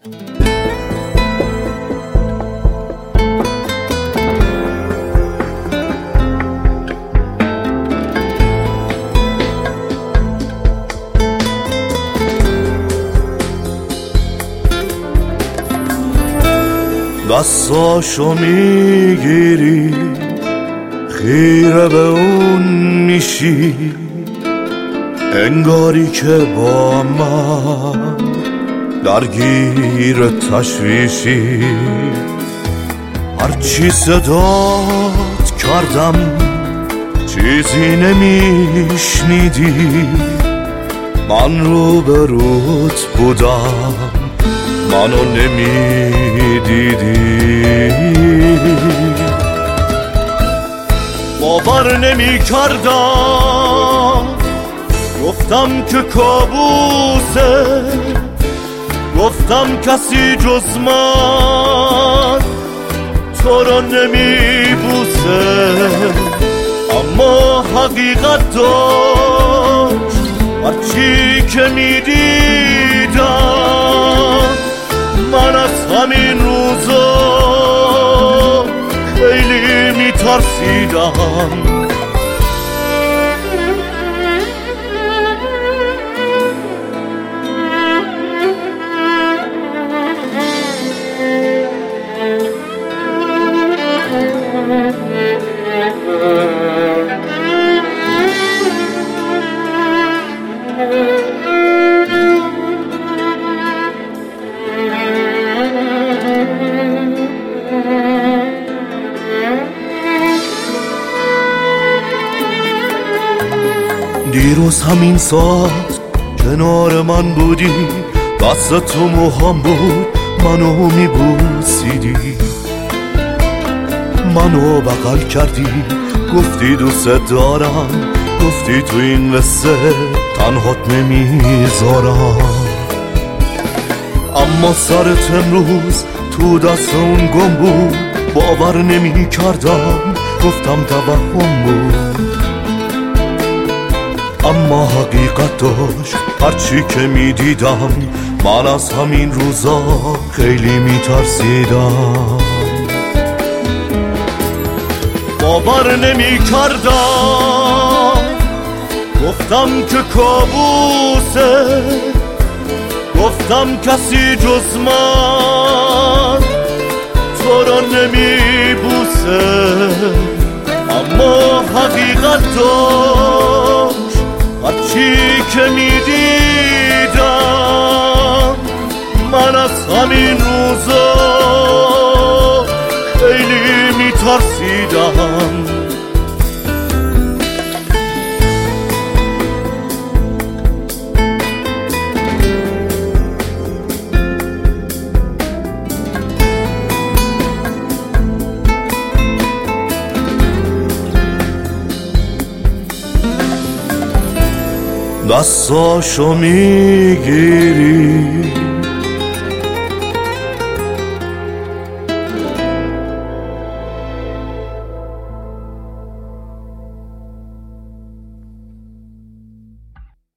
دستاشو میگیری خیره به اون میشی، انگاری که با من درگیر تشویشی. هرچی صدات کردم چیزی نمیشنیدی، من رو به روت بودم منو نمیدیدی. باور نمی کردم، گفتم که کابوسه، گفتم کسی جز من تو رو نمی بوسه. اما حقیقت داشت هرچی که می دیدم، من از همین روزا خیلی می ترسیدم. دیروز همین ساعت کنار من بودی، دست تو موهام بود منو میبوسیدی، منو بغل کردی گفتی دوست دارم، گفتی تو این قصه تنهات نمیذارم. اما سرت امروز تو دست اون گم بود، باور نمی کردم گفتم توهم بود. اما حقیقت داشت هرچی که می دیدم، من از همین روزا خیلی می ترسیدم. باور نمی کردم، گفتم که کابوسه، گفتم کسی جز من تو را نمی بوسه. اما حقیقت داشت هرچی که می دیدم، من از همین روزا خیلی می ترسیدم. دستاشو میگیری